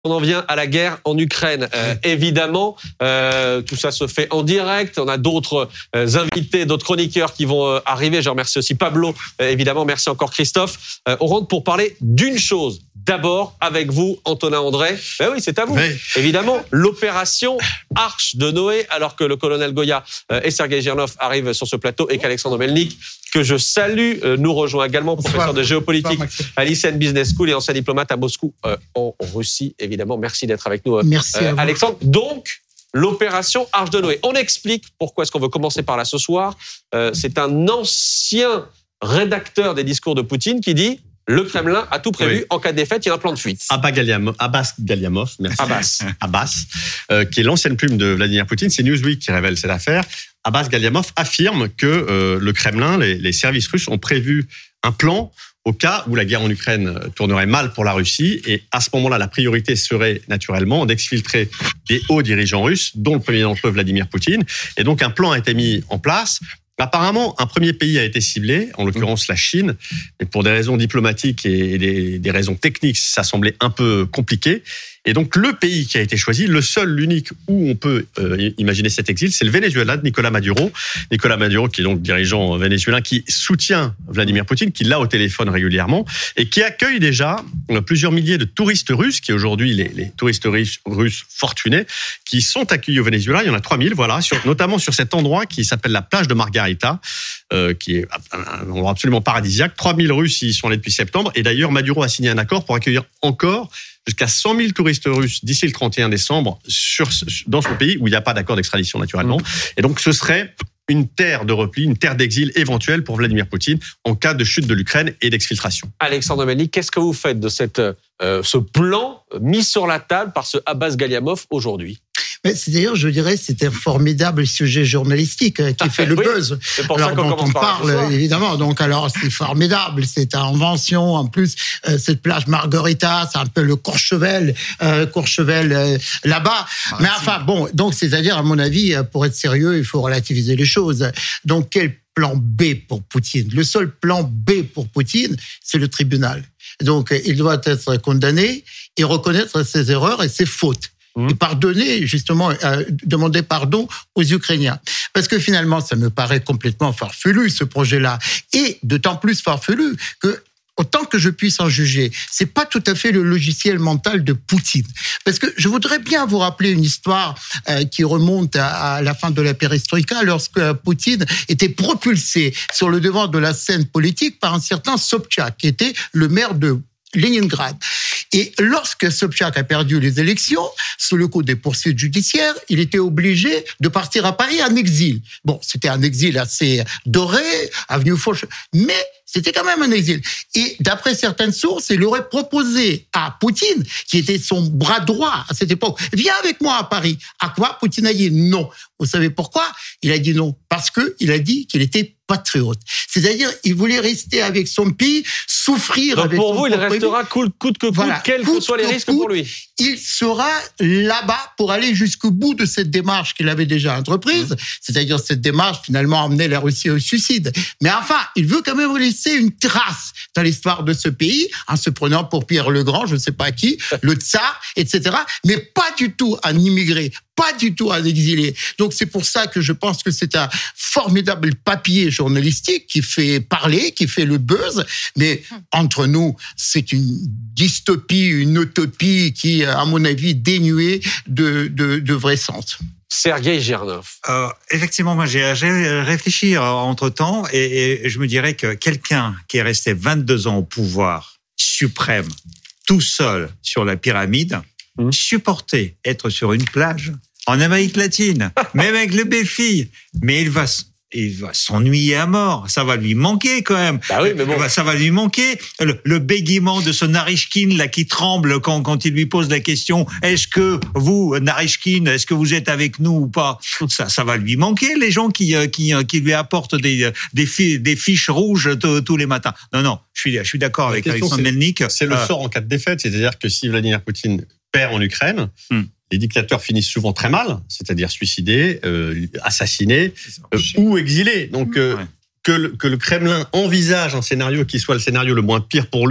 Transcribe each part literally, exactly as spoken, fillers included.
On en vient à la guerre en Ukraine. Euh, évidemment, euh, tout ça se fait en direct. On a d'autres euh, invités, d'autres chroniqueurs qui vont euh, arriver. Je remercie aussi Pablo, euh, évidemment. Merci encore Christophe. Euh, on rentre pour parler d'une chose. D'abord, avec vous, Antonin André. Ben oui, c'est à vous. Oui. Évidemment, l'opération Arche de Noé, alors que le colonel Goya euh, et Sergueï Girnov arrivent sur ce plateau et qu'Alexandre Melnik, que je salue, euh, nous rejoint également, professeur de géopolitique à l'I C N Business School et ancien diplomate à Moscou, euh, en Russie, évidemment. Merci d'être avec nous, euh, Merci euh, Alexandre. Donc, l'opération Arche de Noé. On explique pourquoi est-ce qu'on veut commencer par là ce soir. Euh, c'est un ancien rédacteur des discours de Poutine qui dit le Kremlin a tout prévu. Oui. En cas de défaite, il y a un plan de fuite. Abbas Galiamov, Abbas Galiamov, merci. Abbas. Abbas, euh, qui est l'ancienne plume de Vladimir Poutine. C'est Newsweek qui révèle cette affaire. Abbas Galiamov affirme que euh, le Kremlin, les, les services russes ont prévu un plan au cas où la guerre en Ukraine tournerait mal pour la Russie. Et à ce moment-là, la priorité serait naturellement d'exfiltrer les hauts dirigeants russes, dont le premier d'entre eux, Vladimir Poutine. Et donc, un plan a été mis en place. Apparemment, un premier pays a été ciblé, en l'occurrence la Chine, et pour des raisons diplomatiques et des, des raisons techniques, ça semblait un peu compliqué. Et donc, le pays qui a été choisi, le seul, l'unique où on peut euh, imaginer cet exil, c'est le Venezuela de Nicolás Maduro. Nicolás Maduro, qui est donc dirigeant vénézuélien, qui soutient Vladimir Poutine, qui l'a au téléphone régulièrement, et qui accueille déjà plusieurs milliers de touristes russes, qui aujourd'hui, les, les touristes russes fortunés, qui sont accueillis au Venezuela. Il y en a trois mille, voilà, sur, notamment sur cet endroit qui s'appelle la plage de Margarita, euh, qui est un endroit absolument paradisiaque. trois mille Russes y sont allés depuis septembre, et d'ailleurs, Maduro a signé un accord pour accueillir encore jusqu'à cent mille touristes russes d'ici le trente et un décembre sur, dans son pays où il n'y a pas d'accord d'extradition naturellement. Mmh. Et donc ce serait une terre de repli, une terre d'exil éventuelle pour Vladimir Poutine en cas de chute de l'Ukraine et d'exfiltration. Alexandre Melnik, qu'est-ce que vous faites de cette, euh, ce plan mis sur la table par ce Abbas Galiamov aujourd'hui ? Mais c'est d'ailleurs, je dirais, c'est un formidable sujet journalistique qui ah, fait le oui, buzz. C'est pour alors, ça qu'on dont commence on par parle, évidemment. Donc, alors, c'est formidable. C'est une invention. En plus, euh, cette plage Margarita, c'est un peu le Courchevel, euh, Courchevel euh, là-bas. Ah, Mais enfin, si. bon, donc, c'est-à-dire, à mon avis, pour être sérieux, il faut relativiser les choses. Donc, quel plan B pour Poutine ? Le seul plan B pour Poutine, c'est le tribunal. Donc, il doit être condamné et reconnaître ses erreurs et ses fautes. Et pardonner, justement, euh, demander pardon aux Ukrainiens. Parce que finalement, ça me paraît complètement farfelu, ce projet-là. Et d'autant plus farfelu que, autant que je puisse en juger, c'est pas tout à fait le logiciel mental de Poutine. Parce que je voudrais bien vous rappeler une histoire euh, qui remonte à, à la fin de la perestroïka, lorsque Poutine était propulsé sur le devant de la scène politique par un certain Sobchak, qui était le maire de Leningrad. Et lorsque Sobchak a perdu les élections, sous le coup des poursuites judiciaires, il était obligé de partir à Paris en exil. Bon, c'était un exil assez doré, avenue Foch, mais c'était quand même un exil. Et d'après certaines sources, il aurait proposé à Poutine, qui était son bras droit à cette époque, viens avec moi à Paris. À quoi Poutine a dit non. Vous savez pourquoi ? Il a dit non parce que il a dit qu'il était patriote. C'est-à-dire, il voulait rester avec son pays, souffrir donc avec pour son vous, il restera coûte, coûte que coûte, voilà, quels que soient les risques coûte, pour lui. Il sera là-bas pour aller jusqu'au bout de cette démarche qu'il avait déjà entreprise. Mmh. C'est-à-dire, cette démarche, finalement, emmenait la Russie au suicide. Mais enfin, il veut quand même laisser une trace dans l'histoire de ce pays, en se prenant pour Pierre le Grand, je ne sais pas qui, le tsar, et cetera. Mais pas du tout un immigré, pas du tout un exilé. Donc, c'est pour ça que je pense que c'est un formidable papier journalistique qui fait parler, qui fait le buzz. Mais entre nous, c'est une dystopie, une utopie qui, à mon avis, dénuée de, de, de vrai sens. Sergueï Girnov. Euh, effectivement, moi j'ai, j'ai réfléchi entre-temps et, et je me dirais que quelqu'un qui est resté vingt-deux ans au pouvoir suprême, tout seul sur la pyramide, mmh. supporter être sur une plage en Amérique latine, même avec le béfi, mais il va... il va s'ennuyer à mort. Ça va lui manquer quand même. Bah oui, mais bon. Ça va lui manquer. Le, le bégaiement de ce Narishkin là qui tremble quand, quand il lui pose la question « Est-ce que vous, Narishkin, est-ce que vous êtes avec nous ou pas ?» Ça, ça va lui manquer, les gens qui, qui, qui lui apportent des, des, fi, des fiches rouges t- tous les matins. Non, non, je suis, je suis d'accord avec Alexandre Melnik. C'est le euh, sort en cas de défaite. C'est-à-dire que si Vladimir Poutine perd en Ukraine, hmm. les dictateurs finissent souvent très mal, c'est-à-dire suicidés, euh, assassinés euh, ou exilés. Donc, euh, ouais. que, le, que le Kremlin envisage un scénario qui soit le scénario le moins pire pour lui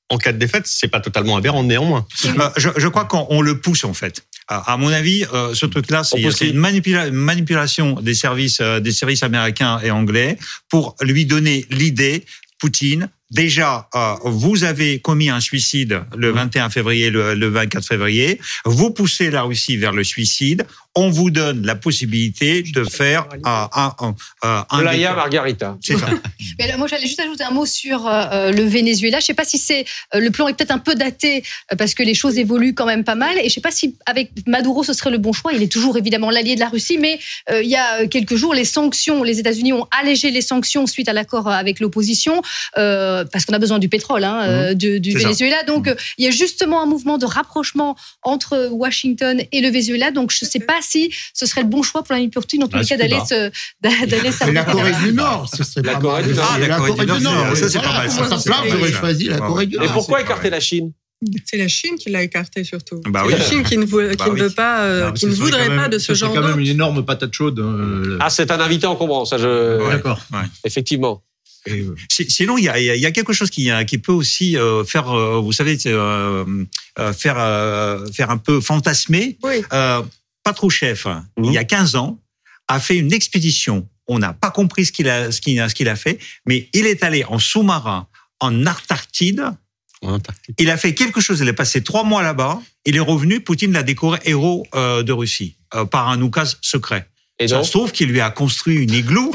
en cas de défaite, c'est pas totalement aberrant néanmoins. Euh, je, je crois qu'on on le pousse en fait. À mon avis, euh, ce truc-là, c'est, c'est une manipula- manipulation des services, euh, des services américains et anglais pour lui donner l'idée, Poutine, déjà, euh, vous avez commis un suicide le vingt et un février, le, le vingt-quatre février, vous poussez la Russie vers le suicide, on vous donne la possibilité de faire un... un, un, un, un Playa Margarita. C'est ça. Mais là, moi, j'allais juste ajouter un mot sur euh, le Venezuela. Je ne sais pas si c'est euh, le plan est peut-être un peu daté euh, parce que les choses évoluent quand même pas mal. Et je ne sais pas si avec Maduro ce serait le bon choix. Il est toujours évidemment l'allié de la Russie, mais euh, il y a quelques jours, les sanctions, les États-Unis ont allégé les sanctions suite à l'accord avec l'opposition euh, parce qu'on a besoin du pétrole hein, euh, du, du Venezuela. Ça. Donc, euh, il y a justement un mouvement de rapprochement entre Washington et le Venezuela. Donc, je ne sais pas si ce serait le bon choix pour Vladimir Poutine, en tous les cas, d'aller se, d'aller s'apprécier. La Corée du Nord, ce serait la pas Corée mal. Du Nord. Ah, la Corée du Nord, ça c'est pas mal. Ça, ça place, j'aurais choisi la Corée du Nord. Et pourquoi écarter la Chine ? C'est la Chine qui l'a écarté surtout. Bah c'est oui. la Chine qui ne, veut, bah qui ne oui. veut pas, euh, non, qui ne voudrait même, pas de ce genre d'hôte. C'est quand même une d'hôte. énorme patate chaude. Euh... Ah, c'est un invité encombrant, ça je. Ouais, d'accord. Ouais. Effectivement. Et, euh... Sinon, il y a, il y a quelque chose qui, qui peut aussi euh, faire, euh, vous savez, euh, euh, faire, euh, faire un peu fantasmer. Oui. Euh, Patrouchev, mmh. il y a quinze ans, a fait une expédition. On n'a pas compris ce qu'il a, ce qu'il a, ce qu'il a fait, mais il est allé en sous-marin en Antarctide. En Antarctique. Il a fait quelque chose. Il est passé trois mois là-bas. Il est revenu. Poutine l'a décoré héros euh, de Russie euh, par un oukase secret. Et ça donc se trouve qu'il lui a construit une igloo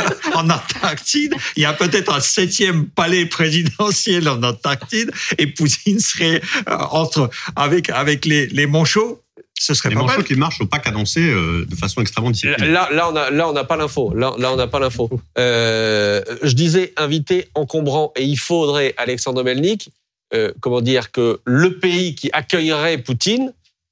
en Antarctide. Il y a peut-être un septième palais présidentiel en Antarctide et Poutine serait euh, entre avec avec les les manchots. Ce serait les pas manchots mal. qui marchent au pas cadencé euh, de façon extrêmement disciplinée. Là, là, on a, là, on n'a pas l'info. Là, là, on n'a pas l'info. Euh, je disais invité encombrant, et il faudrait, Alexandre Melnik, euh, comment dire, que le pays qui accueillerait Poutine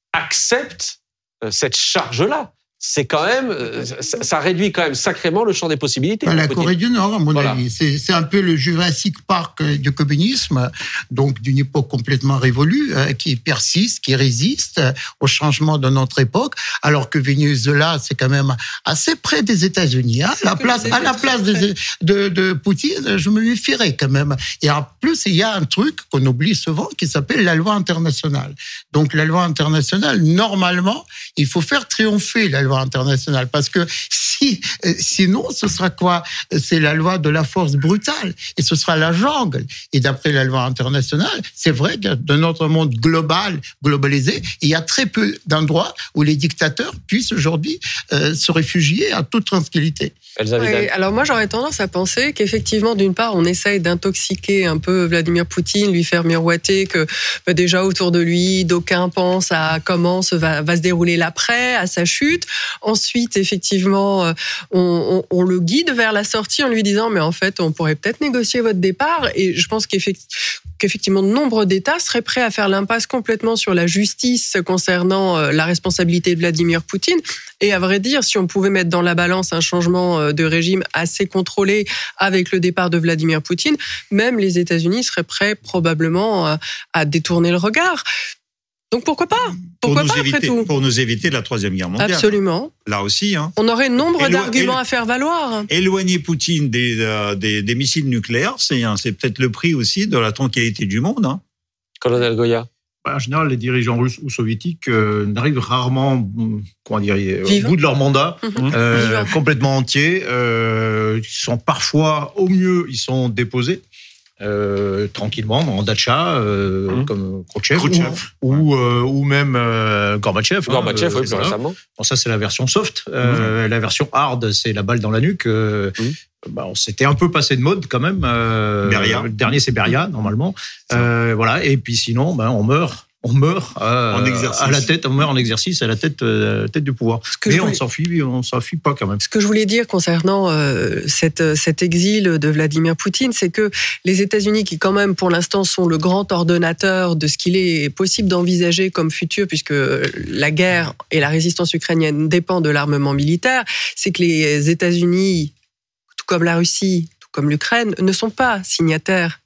accepte euh, cette charge-là. C'est quand même, ça, ça réduit quand même sacrément le champ des possibilités. La Corée du Nord, à mon voilà. avis, c'est, c'est un peu le Jurassic Park du communisme, donc d'une époque complètement révolue, euh, qui persiste, qui résiste au changement de notre époque, alors que Venezuela, c'est quand même assez près des États-Unis. Hein. La place, à la place de, de, de Poutine, je me méfierais quand même. Et en plus, il y a un truc qu'on oublie souvent qui s'appelle la loi internationale. Donc la loi internationale, normalement, il faut faire triompher la loi internationale, parce que si, sinon, ce sera quoi ? C'est la loi de la force brutale, et ce sera la jungle. Et d'après la loi internationale, c'est vrai que dans notre monde global, globalisé, il y a très peu d'endroits où les dictateurs puissent aujourd'hui euh, se réfugier à toute tranquillité. Oui, alors moi j'aurais tendance à penser qu'effectivement d'une part on essaye d'intoxiquer un peu Vladimir Poutine, lui faire miroiter que bah, déjà autour de lui d'aucuns pensent à comment se va, va se dérouler l'après, à sa chute. Ensuite effectivement on, on, on le guide vers la sortie en lui disant mais en fait on pourrait peut-être négocier votre départ, et je pense qu'effectivement qu'effectivement nombre d'États seraient prêts à faire l'impasse complètement sur la justice concernant la responsabilité de Vladimir Poutine. Et à vrai dire, si on pouvait mettre dans la balance un changement de régime assez contrôlé avec le départ de Vladimir Poutine, même les États-Unis seraient prêts probablement à détourner le regard. Donc pourquoi pas ? Pourquoi pour pas nous après éviter, tout ? Pour nous éviter la Troisième Guerre mondiale. Absolument. Là aussi. Hein. On aurait nombre Élo- d'arguments élo- à faire valoir. Éloigner Poutine des, euh, des, des missiles nucléaires, c'est, hein, c'est peut-être le prix aussi de la tranquillité du monde. Hein. Colonel Goya. En général, les dirigeants russes ou soviétiques euh, n'arrivent rarement, comment dire, au Vivant. bout de leur mandat, Mmh. euh, Vivant. complètement entiers. Euh, ils sont parfois, au mieux, ils sont déposés. Euh, tranquillement en datcha euh, Mmh. comme Khrouchtchev, Khrouchtchev. ou, ou, euh, ou même euh, Gorbatchev. Gorbatchev, hein, oui, plus voilà. récemment. Bon, ça, c'est la version soft. Euh, La version hard, c'est la balle dans la nuque. Euh, Mhm. bah, on s'était un peu passé de mode quand même. Euh, Beria. Le dernier, c'est Beria, normalement. Euh, voilà. Et puis sinon, ben, on meurt. On meurt euh, En exercice. à la tête, on meurt en exercice à la tête, euh, tête du pouvoir. que Mais je on voulais- s'enfuit, on s'enfuit pas quand même. Ce que je voulais dire concernant euh, cette, cet exil de Vladimir Poutine, c'est que les États-Unis, qui quand même pour l'instant sont le grand ordonnateur de ce qu'il est possible d'envisager comme futur, puisque la guerre et la résistance ukrainienne dépendent de l'armement militaire, c'est que les États-Unis, tout comme la Russie, tout comme l'Ukraine, ne sont pas signataires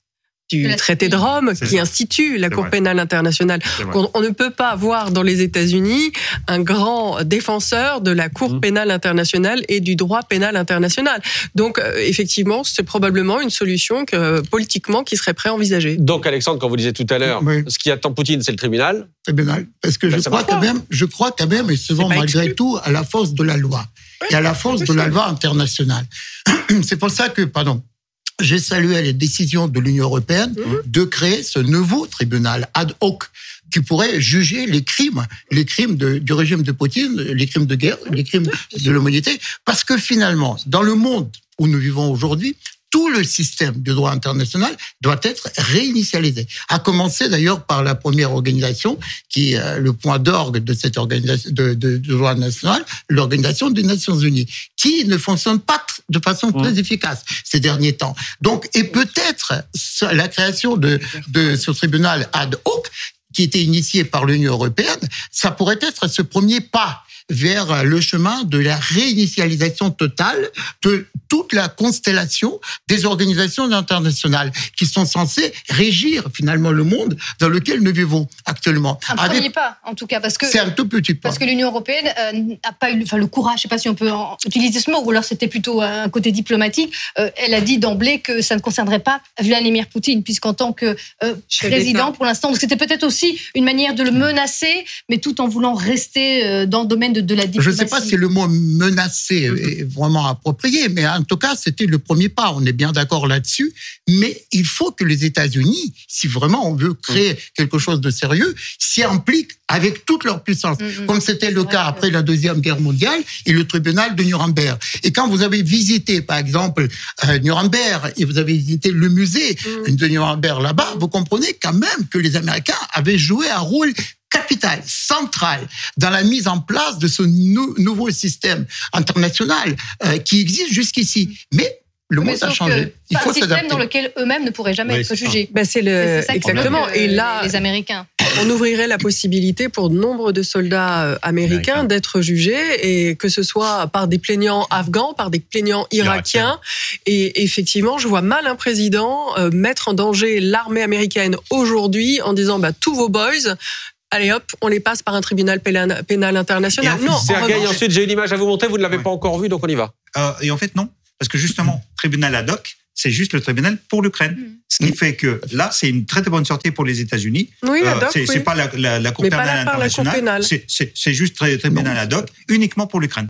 du De la traité de Rome C'est qui ça. institue la C'est Cour vrai. pénale internationale. C'est vrai. On, on ne peut pas avoir dans les États-Unis un grand défenseur de la Cour Mmh. pénale internationale et du droit pénal international. Donc, euh, effectivement, c'est probablement une solution que, politiquement qui serait prêt à envisager. Donc, Alexandre, quand vous disiez tout à l'heure, Oui. ce qui attend Poutine, c'est le tribunal. tribunal. Parce que Ben, je ça crois marche quand pas. même, je crois quand même, et souvent pas malgré exclu. tout, à la force de la loi. Et à la force de la loi internationale. C'est pour ça que, pardon, j'ai salué les décisions de l'Union européenne de créer ce nouveau tribunal ad hoc qui pourrait juger les crimes, les crimes de, du régime de Poutine, les crimes de guerre, les crimes de l'humanité. Parce que finalement, dans le monde où nous vivons aujourd'hui, tout le système du droit international doit être réinitialisé. À commencer d'ailleurs par la première organisation, qui est le point d'orgue de cette organisation de, de, de droit national, l'Organisation des Nations Unies, qui ne fonctionne pas de façon très mmh. efficace ces derniers temps. Donc, et peut-être la création de, de ce tribunal ad hoc, qui était initié par l'Union européenne, ça pourrait être ce premier pas vers le chemin de la réinitialisation totale de toute la constellation des organisations internationales qui sont censées régir finalement le monde dans lequel nous vivons actuellement. Un Avec... premier pas, en tout cas, parce que c'est un tout petit pas. Parce que l'Union européenne euh, n'a pas eu, enfin le courage, je ne sais pas si on peut en utiliser ce mot, ou alors c'était plutôt un côté diplomatique. Euh, elle a dit d'emblée que ça ne concernerait pas Vladimir Poutine, puisqu'en tant que euh, président, pour l'instant, donc c'était peut-être aussi une manière de le menacer, mais tout en voulant rester euh, dans le domaine de, de la diplomatie. Je ne sais pas si le mot menacer est vraiment approprié, mais en tout cas, c'était le premier pas. On est bien d'accord là-dessus. Mais il faut que les États-Unis, si vraiment on veut créer quelque chose de sérieux, s'y impliquent avec toute leur puissance, mmh, comme c'était le cas après la Deuxième Guerre mondiale et le tribunal de Nuremberg. Et quand vous avez visité, par exemple, euh, Nuremberg et vous avez visité le musée mmh. de Nuremberg là-bas, vous comprenez quand même que les Américains avaient joué un rôle capital, central, dans la mise en place de ce nou- nouveau système international euh, qui existe jusqu'ici. Mais le monde a changé. Il faut un système dans lequel eux-mêmes ne pourraient jamais oui, être jugés. Ben c'est le c'est exactement. Le, et là, les Américains. On ouvrirait la possibilité pour de nombre de soldats américains Américain. d'être jugés, et que ce soit par des plaignants afghans, par des plaignants irakiens. Irakien. Et effectivement, je vois mal un président euh, mettre en danger l'armée américaine aujourd'hui en disant bah, tous vos boys. Allez hop, on les passe par un tribunal pénal, pénal international. Et non, Sergueï, revanche... ensuite j'ai une image à vous montrer, vous ne l'avez ouais. pas encore vue, donc on y va. Euh, et en fait non, parce que justement, tribunal ad hoc, c'est juste le tribunal pour l'Ukraine. Mmh. Ce qui mmh. fait que là, c'est une très très bonne sortie pour les États-Unis. Oui, ad hoc, euh, c'est, oui. c'est pas la, la, la Cour pénale internationale, c'est, c'est, c'est juste très, tribunal ad hoc, uniquement pour l'Ukraine.